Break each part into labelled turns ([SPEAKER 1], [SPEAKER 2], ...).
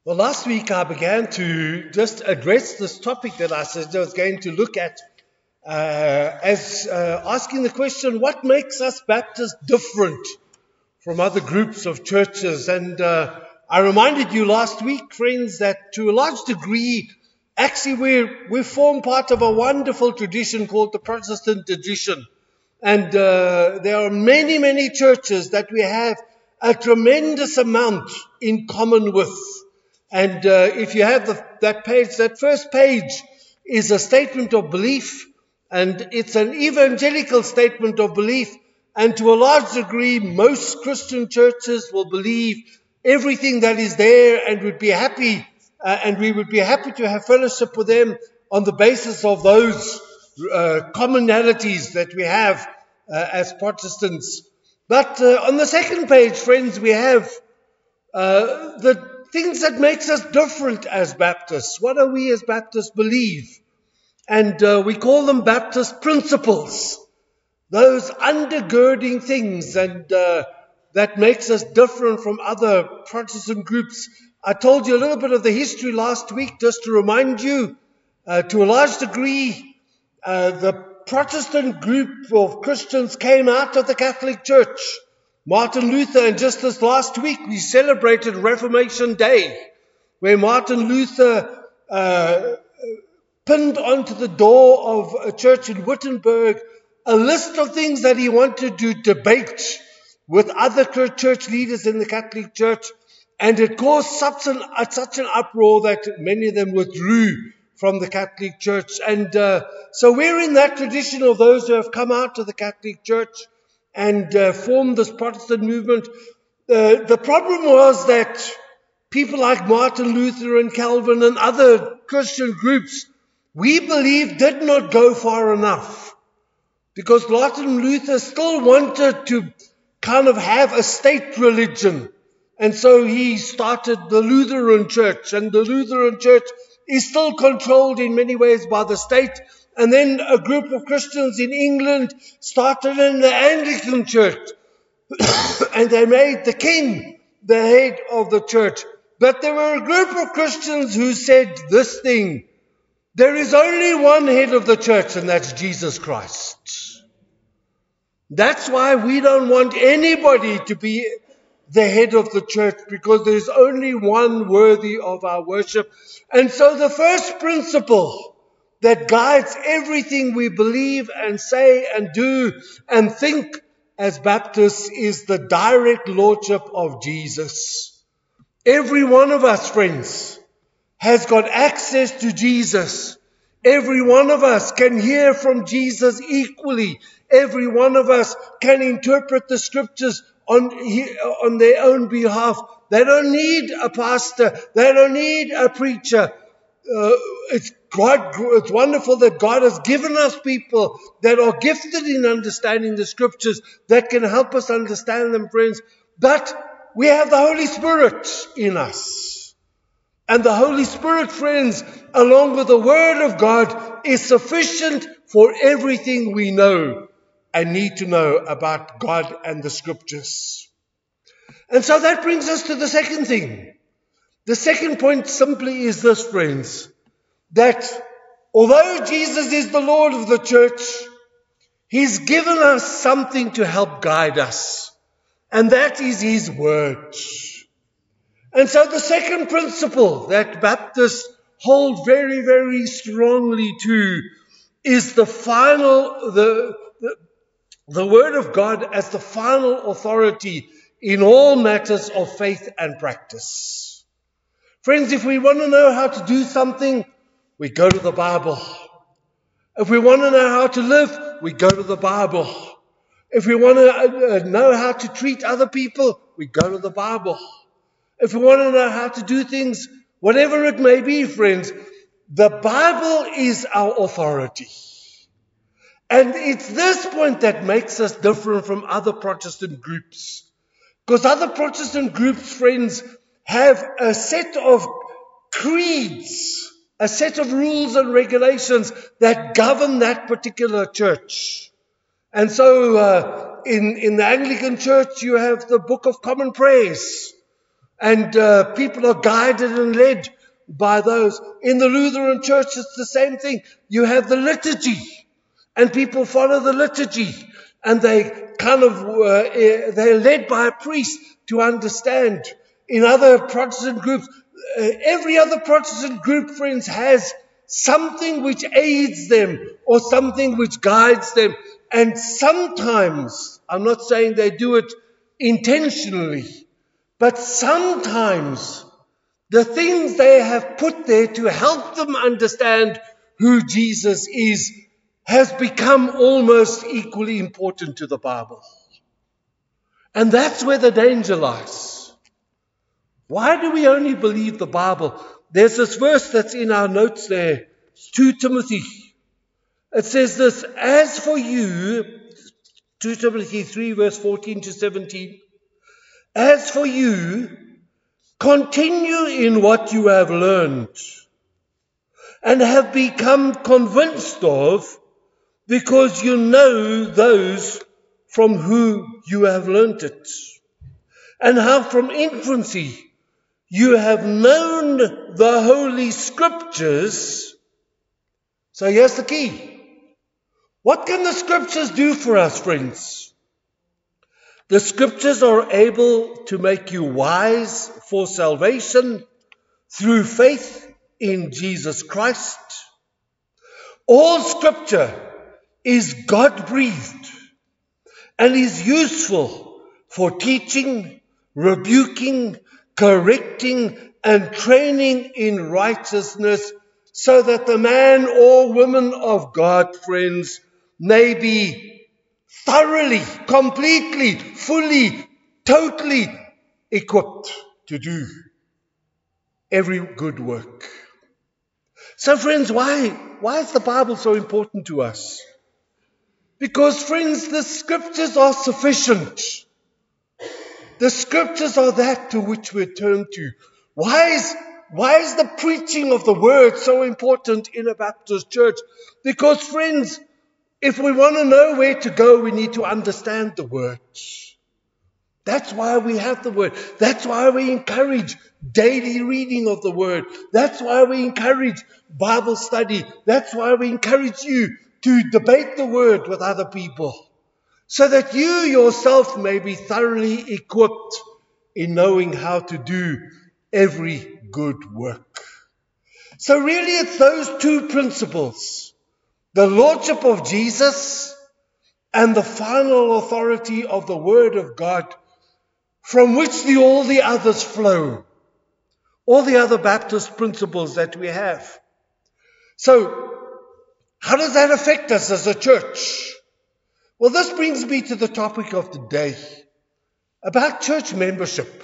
[SPEAKER 1] Well, last week I began to just address this topic that I said I was going to look at as asking the question, what makes us Baptists different from other groups of churches? And I reminded you last week, friends, that to a large degree, actually we form part of a wonderful tradition called the Protestant tradition. And there are many, many churches that we have a tremendous amount in common with. And if you have that page, that first page is a statement of belief, and it's an evangelical statement of belief. And to a large degree, most Christian churches will believe everything that is there, and would be happy, and we would be happy to have fellowship with them on the basis of those commonalities that we have as Protestants. But on the second page, friends, we have the things that makes us different as Baptists. What do we as Baptists believe? And we call them Baptist principles. Those undergirding things, and that makes us different from other Protestant groups. I told you a little bit of the history last week, just to remind you, to a large degree, the Protestant group of Christians came out of the Catholic Church. Martin Luther, and just this last week we celebrated Reformation Day, where Martin Luther pinned onto the door of a church in Wittenberg a list of things that he wanted to debate with other church leaders in the Catholic Church, and it caused such an uproar that many of them withdrew from the Catholic Church. And so we're in that tradition of those who have come out of the Catholic Church and formed this Protestant movement. The problem was that people like Martin Luther and Calvin and other Christian groups, we believe, did not go far enough. Because Martin Luther still wanted to kind of have a state religion. And so he started the Lutheran Church. And the Lutheran Church is still controlled in many ways by the state. And then a group of Christians in England started in the Anglican Church. And they made the king the head of the church. But there were a group of Christians who said this thing: there is only one head of the church, and that's Jesus Christ. That's why we don't want anybody to be the head of the church, because there's only one worthy of our worship. And so the first principle that guides everything we believe and say and do and think as Baptists is the direct lordship of Jesus. Every one of us, friends, has got access to Jesus. Every one of us can hear from Jesus equally. Every one of us can interpret the scriptures on their own behalf. They don't need a pastor. They don't need a preacher. It's wonderful that God has given us people that are gifted in understanding the scriptures, that can help us understand them, friends. But we have the Holy Spirit in us. And the Holy Spirit, friends, along with the Word of God, is sufficient for everything we know and need to know about God and the scriptures. And so that brings us to the second thing. The second point simply is this, friends, that although Jesus is the Lord of the church, He's given us something to help guide us, and that is His Word. And so the second principle that Baptists hold very, very strongly to is the Word of God as the final authority in all matters of faith and practice. Friends, if we want to know how to do something, we go to the Bible. If we want to know how to live, we go to the Bible. If we want to know how to treat other people, we go to the Bible. If we want to know how to do things, whatever it may be, friends, the Bible is our authority. And it's this point that makes us different from other Protestant groups. Because other Protestant groups, friends, have a set of creeds, a set of rules and regulations that govern that particular church. And so in the Anglican Church, you have the Book of Common Prayers. And people are guided and led by those. In the Lutheran Church, it's the same thing. You have the liturgy, and people follow the liturgy, and they they're led by a priest to understand. In other Protestant groups, every other Protestant group, friends, has something which aids them or something which guides them. And sometimes, I'm not saying they do it intentionally, but sometimes the things they have put there to help them understand who Jesus is has become almost equally important to the Bible. And that's where the danger lies. Why do we only believe the Bible? There's this verse that's in our notes there, 2 Timothy. It says this, as for you, 2 Timothy 3 verse 14 to 17, as for you, continue in what you have learned and have become convinced of, because you know those from whom you have learnt it, and how from infancy you have known the Holy Scriptures. So here's the key. What can the Scriptures do for us, friends? The Scriptures are able to make you wise for salvation through faith in Jesus Christ. All Scripture is God-breathed and is useful for teaching, rebuking, correcting, and training in righteousness, so that the man or woman of God, friends, may be thoroughly, completely, fully, totally equipped to do every good work. So friends, why is the Bible so important to us? Because, friends, the Scriptures are sufficient. The Scriptures are that to which we turn to. Why is the preaching of the Word so important in a Baptist church? Because, friends, if we want to know where to go, we need to understand the Word. That's why we have the Word. That's why we encourage daily reading of the Word. That's why we encourage Bible study. That's why we encourage you to debate the Word with other people, so that you yourself may be thoroughly equipped in knowing how to do every good work. So really it's those two principles, the Lordship of Jesus and the final authority of the Word of God, from which all the others flow, all the other Baptist principles that we have. So, how does that affect us as a church? Well, this brings me to the topic of today, about church membership.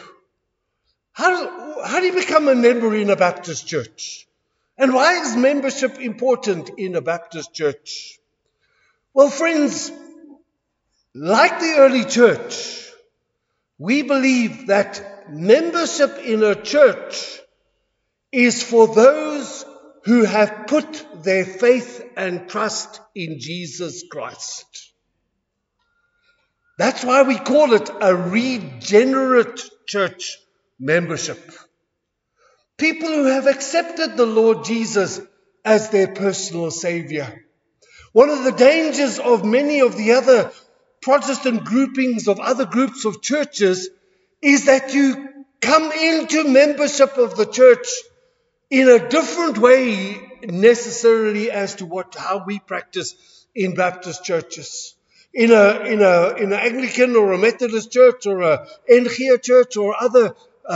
[SPEAKER 1] How do you become a member in a Baptist church? And why is membership important in a Baptist church? Well, friends, like the early church, we believe that membership in a church is for those who have put their faith and trust in Jesus Christ. That's why we call it a regenerate church membership. People who have accepted the Lord Jesus as their personal Savior. One of the dangers of many of the other Protestant groupings of other groups of churches is that you come into membership of the church in a different way necessarily as to how we practice in Baptist churches. In an Anglican or a Methodist church or a NG church or other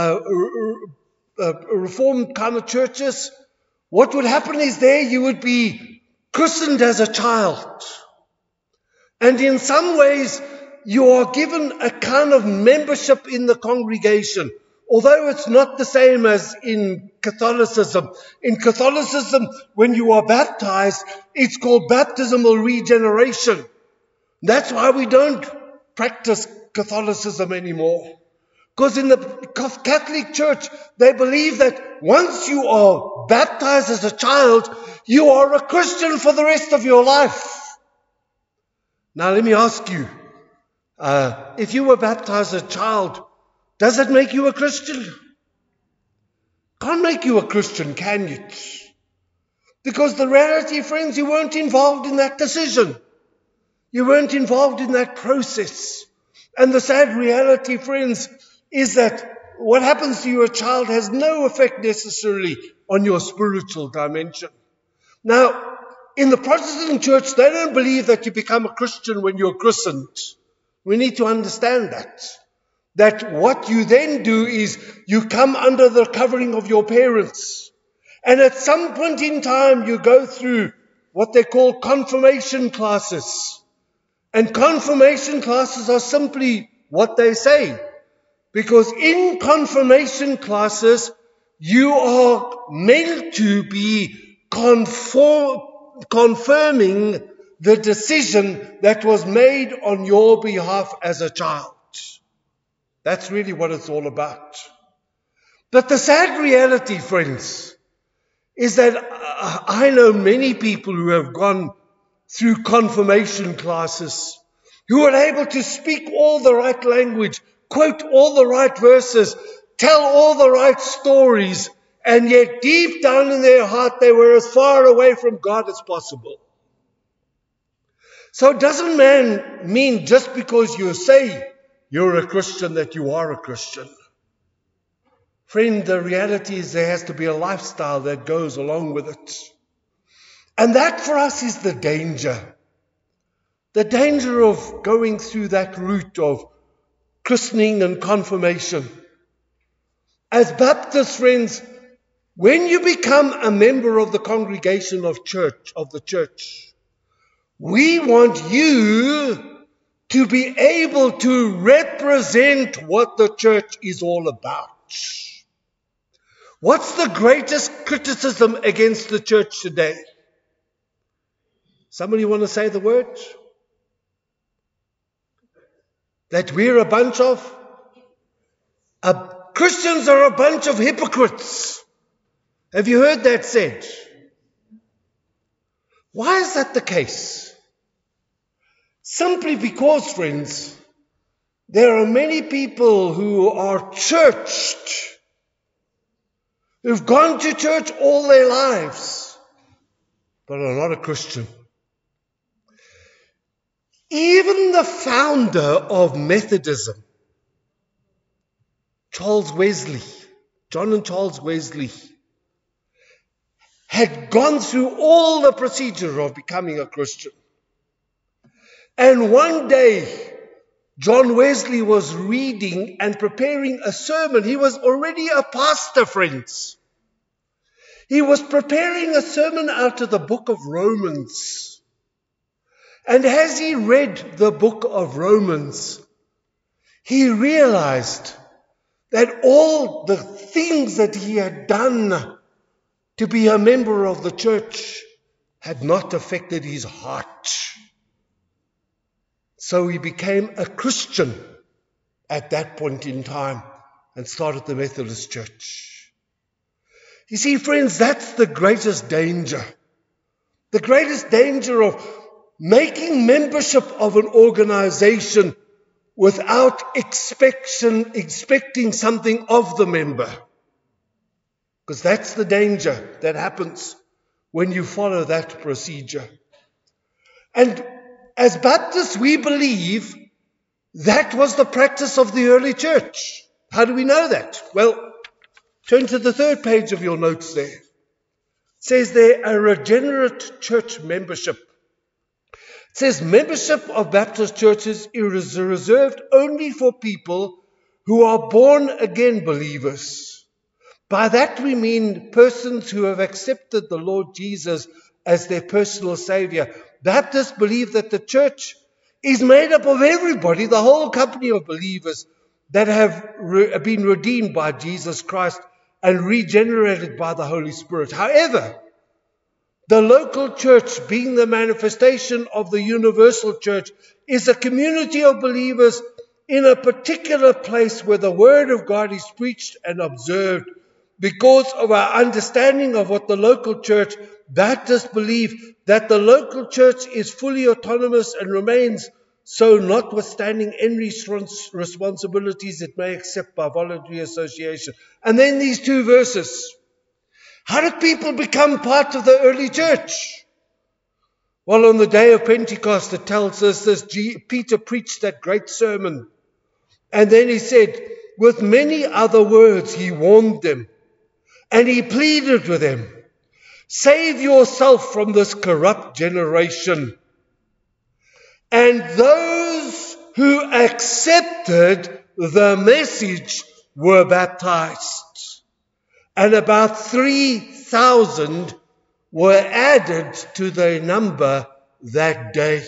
[SPEAKER 1] Reformed kind of churches, what would happen is there you would be christened as a child. And in some ways, you are given a kind of membership in the congregation, although it's not the same as in Catholicism. In Catholicism, when you are baptized, it's called baptismal regeneration. That's why we don't practice Catholicism anymore. Because in the Catholic Church, they believe that once you are baptized as a child, you are a Christian for the rest of your life. Now let me ask you, if you were baptized as a child, does it make you a Christian? can't make you a Christian, can it? Because the reality, friends, you weren't involved in that decision. You weren't involved in that process. And the sad reality, friends, is that what happens to your child has no effect necessarily on your spiritual dimension. Now, in the Protestant church, they don't believe that you become a Christian when you're christened. We need to understand that. That what you then do is you come under the covering of your parents. And at some point in time, you go through what they call confirmation classes. And confirmation classes are simply what they say. Because in confirmation classes, you are meant to be confirming the decision that was made on your behalf as a child. That's really what it's all about. But the sad reality, friends, is that I know many people who have gone through confirmation classes, who are able to speak all the right language, quote all the right verses, tell all the right stories, and yet deep down in their heart they were as far away from God as possible. So it doesn't mean just because you say you're a Christian that you are a Christian. Friend, the reality is there has to be a lifestyle that goes along with it. And that for us is the danger. The danger of going through that route of christening and confirmation. As Baptist friends, when you become a member of the congregation of the church, we want you to be able to represent what the church is all about. What's the greatest criticism against the church today? Somebody want to say the word? That we're a bunch of? Christians are a bunch of hypocrites. Have you heard that said? Why is that the case? Simply because, friends, there are many people who are churched, who've gone to church all their lives, but are not a Christian. Even the founder of Methodism, John and Charles Wesley, had gone through all the procedure of becoming a Christian. And one day, John Wesley was reading and preparing a sermon. He was already a pastor, friends. He was preparing a sermon out of the book of Romans. And as he read the book of Romans, he realized that all the things that he had done to be a member of the church had not affected his heart. So he became a Christian at that point in time and started the Methodist Church. You see, friends, that's the greatest danger. The greatest danger of making membership of an organization without expecting something of the member. Because that's the danger that happens when you follow that procedure. And as Baptists, we believe that was the practice of the early church. How do we know that? Well, turn to the third page of your notes there. It says there, a regenerate church membership. It says membership of Baptist churches is reserved only for people who are born again believers. By that we mean persons who have accepted the Lord Jesus as their personal Savior. Baptists believe that the church is made up of everybody, the whole company of believers that have been redeemed by Jesus Christ and regenerated by the Holy Spirit. However, the local church, being the manifestation of the universal church, is a community of believers in a particular place where the Word of God is preached and observed. Because of our understanding of what the local church, Baptists believe that the local church is fully autonomous and remains so notwithstanding any responsibilities it may accept by voluntary association. And then these two verses. How did people become part of the early church? Well, on the day of Pentecost, it tells us this, Peter preached that great sermon. And then he said, with many other words, he warned them. And he pleaded with them, save yourself from this corrupt generation. And those who accepted the message were baptized. And about 3,000 were added to their number that day.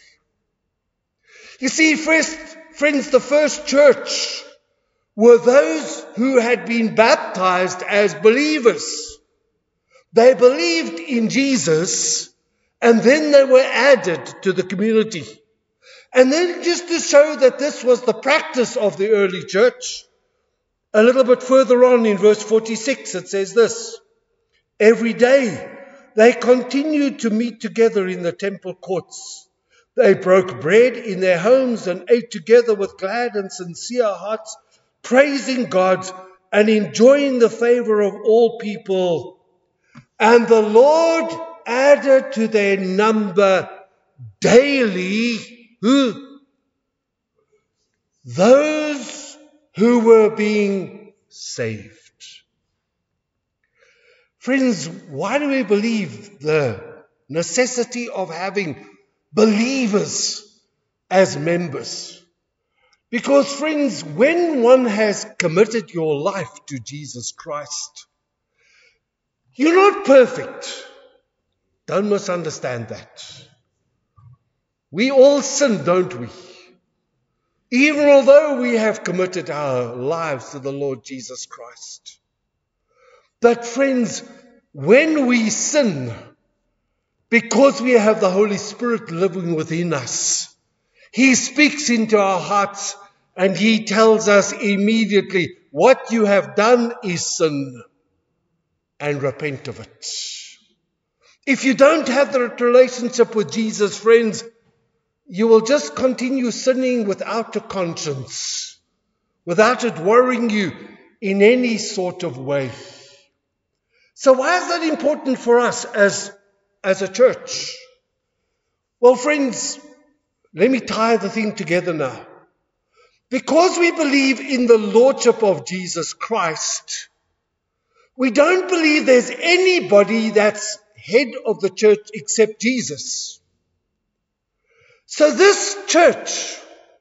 [SPEAKER 1] You see, friends, the first church were those who had been baptized as believers. They believed in Jesus, and then they were added to the community. And then just to show that this was the practice of the early church, a little bit further on in verse 46, it says this, every day they continued to meet together in the temple courts. They broke bread in their homes and ate together with glad and sincere hearts, praising God and enjoying the favor of all people. And the Lord added to their number daily who? Those who were being saved. Friends, why do we believe the necessity of having believers as members? Because, friends, when one has committed your life to Jesus Christ, you're not perfect. Don't misunderstand that. We all sin, don't we? Even although we have committed our lives to the Lord Jesus Christ. But friends, when we sin, because we have the Holy Spirit living within us, He speaks into our hearts and He tells us immediately, what you have done is sin, and repent of it. If you don't have the relationship with Jesus, friends, you will just continue sinning without a conscience, without it worrying you in any sort of way. So why is that important for us as a church? Well, friends, let me tie the thing together now. Because we believe in the Lordship of Jesus Christ, we don't believe there's anybody that's head of the church except Jesus. So this church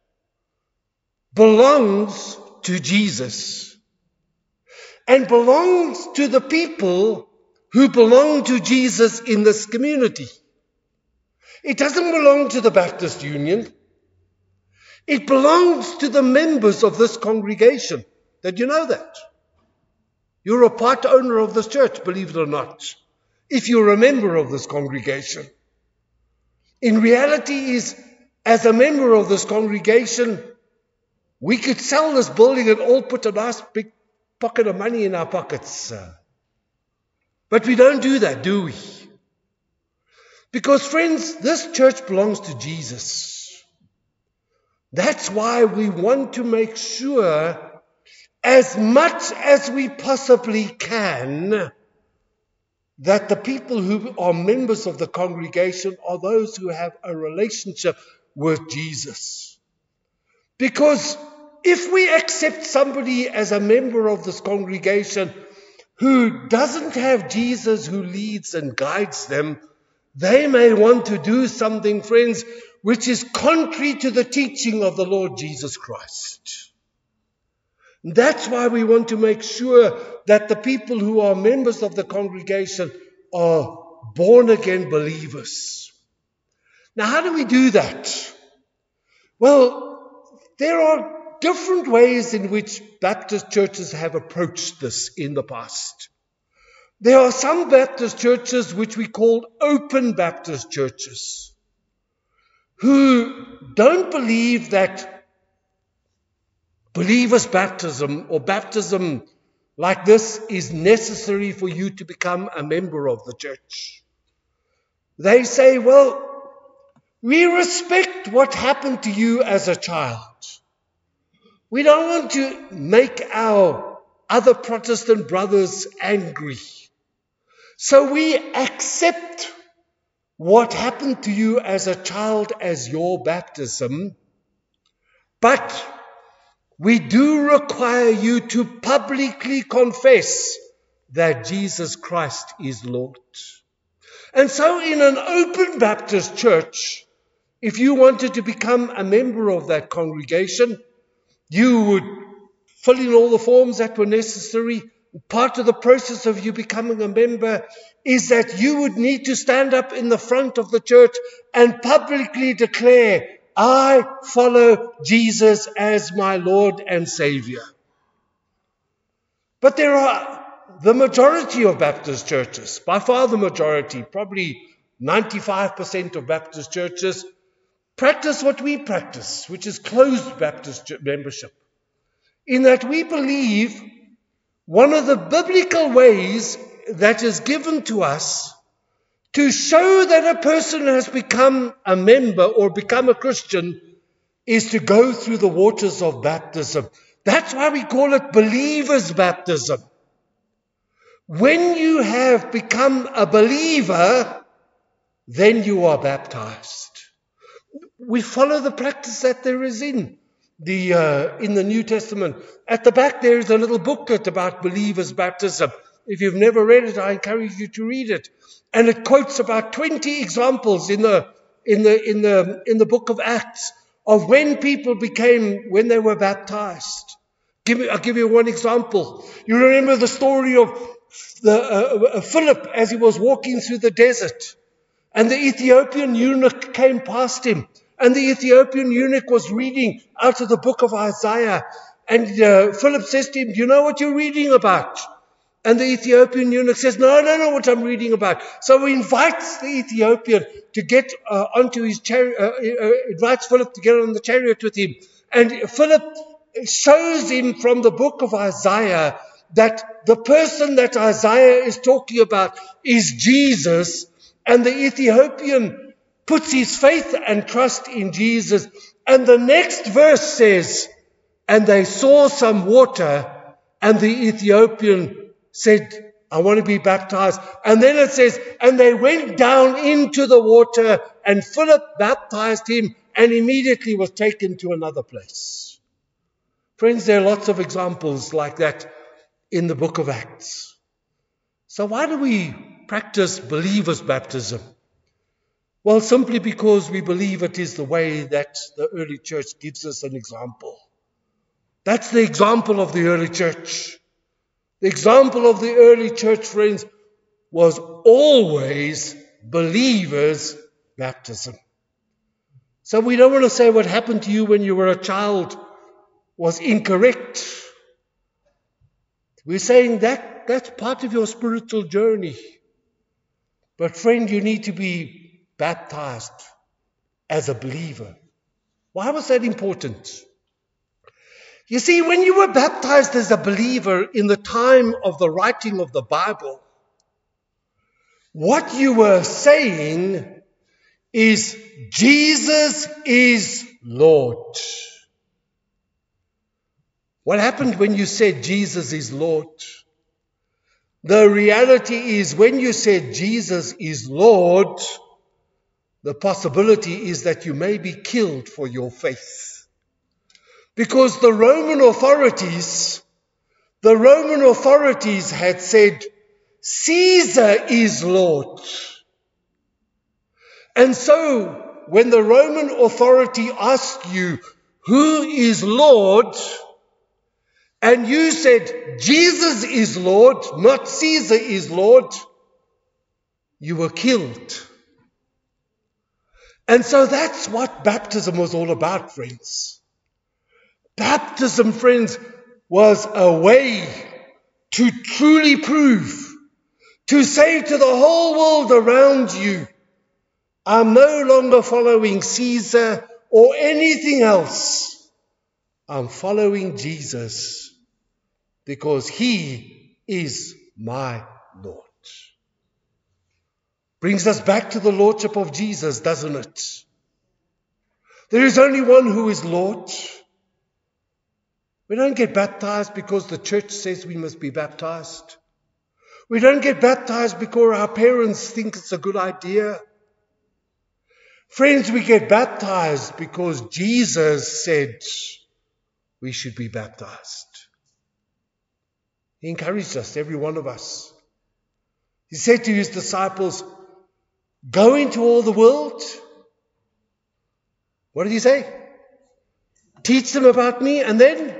[SPEAKER 1] belongs to Jesus and belongs to the people who belong to Jesus in this community. It doesn't belong to the Baptist Union. It belongs to the members of this congregation. Did you know that? You're a part owner of this church, believe it or not, if you're a member of this congregation. In reality is, as a member of this congregation, we could sell this building and all put a nice big pocket of money in our pockets. But we don't do that, do we? Because, friends, this church belongs to Jesus. That's why we want to make sure, as much as we possibly can, that the people who are members of the congregation are those who have a relationship with Jesus. Because if we accept somebody as a member of this congregation who doesn't have Jesus who leads and guides them, they may want to do something, friends, which is contrary to the teaching of the Lord Jesus Christ. That's why we want to make sure that the people who are members of the congregation are born-again believers. Now, how do we do that? Well, there are different ways in which Baptist churches have approached this in the past. There are some Baptist churches which we call open Baptist churches, who don't believe that believers' baptism or baptism like this is necessary for you to become a member of the church. They say, well, We respect what happened to you as a child. We don't want to make our other Protestant brothers angry. So we accept what happened to you as a child as your baptism, but we do require you to publicly confess that Jesus Christ is Lord. And so in an open Baptist church, if you wanted to become a member of that congregation, you would fill in all the forms that were necessary. Part of the process of you becoming a member is that you would need to stand up in the front of the church and publicly declare, I follow Jesus as my Lord and Savior. But there are the majority of Baptist churches, by far the majority, probably 95% of Baptist churches, practice what we practice, which is closed Baptist membership, in that we believe one of the biblical ways that is given to us to show that a person has become a member or become a Christian is to go through the waters of baptism. That's why we call it believer's baptism. When you have become a believer, then you are baptized. We follow the practice that there is in the New Testament. At the back there is a little booklet about believers' baptism. If you've never read it, I encourage you to read it. And it quotes about 20 examples in the book of Acts of when people when they were baptized. I'll give you one example. You remember the story of Philip as he was walking through the desert, and the Ethiopian eunuch came past him. And the Ethiopian eunuch was reading out of the book of Isaiah. And Philip says to him, do you know what you're reading about? And the Ethiopian eunuch says, no, I don't know what I'm reading about. So he invites the Ethiopian to get onto his chariot, invites Philip to get on the chariot with him. And Philip shows him from the book of Isaiah that the person that Isaiah is talking about is Jesus. And the Ethiopian puts his faith and trust in Jesus. And the next verse says, and they saw some water, and the Ethiopian said, I want to be baptized. And then it says, and they went down into the water, and Philip baptized him, and immediately was taken to another place. Friends, there are lots of examples like that in the book of Acts. So why do we practice believers' baptism? Well, simply because we believe it is the way that the early church gives us an example. That's the example of the early church. The example of the early church, friends, was always believers' baptism. So we don't want to say what happened to you when you were a child was incorrect. We're saying that that's part of your spiritual journey. But friend, you need to be baptized as a believer. Why was that important? You see, when you were baptized as a believer in the time of the writing of the Bible, what you were saying is, Jesus is Lord. What happened when you said Jesus is Lord? The reality is, when you said Jesus is Lord, the possibility is that you may be killed for your faith. Because the Roman authorities had said, Caesar is Lord. And so, when the Roman authority asked you, who is Lord? And you said, Jesus is Lord, not Caesar is Lord, you were killed. And so that's what baptism was all about, friends. Baptism, friends, was a way to truly prove, to say to the whole world around you, I'm no longer following Caesar or anything else. I'm following Jesus because he is my Lord. Brings us back to the Lordship of Jesus, doesn't it? There is only one who is Lord. We don't get baptized because the church says we must be baptized. We don't get baptized because our parents think it's a good idea. Friends, we get baptized because Jesus said we should be baptized. He encouraged us, every one of us. He said to his disciples, go into all the world. What did he say? Teach them about me, and then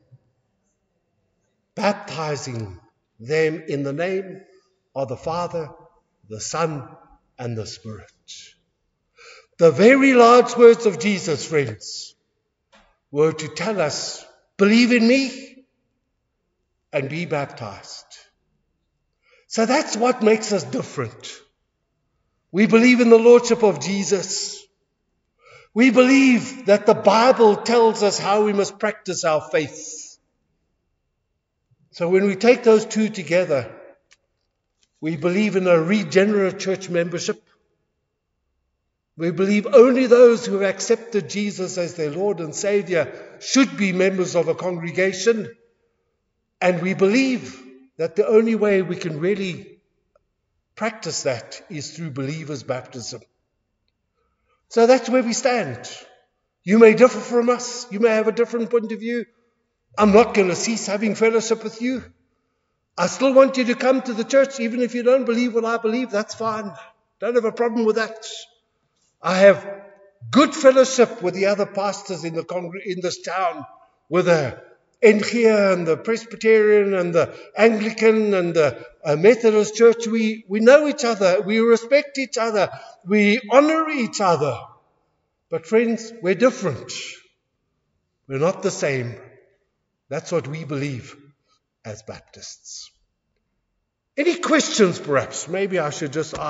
[SPEAKER 1] baptizing them in the name of the Father, the Son, and the Spirit. The very last words of Jesus, friends, were to tell us, believe in me and be baptized. So that's what makes us different. We believe in the Lordship of Jesus. We believe that the Bible tells us how we must practice our faith. So when we take those two together, we believe in a regenerate church membership. We believe only those who have accepted Jesus as their Lord and Savior should be members of a congregation. And we believe that the only way we can really practice that is through believers' baptism. So that's where we stand. You may differ from us. You may have a different point of view. I'm not going to cease having fellowship with you. I still want you to come to the church, even if you don't believe what I believe. That's fine. Don't have a problem with that. I have good fellowship with the other pastors in this town, with the NG and the Presbyterian and the Anglican and the Methodist Church. We know each other. We respect each other. We honor each other. But friends, we're different. We're not the same. That's what we believe as Baptists. Any questions, perhaps? Maybe I should just ask.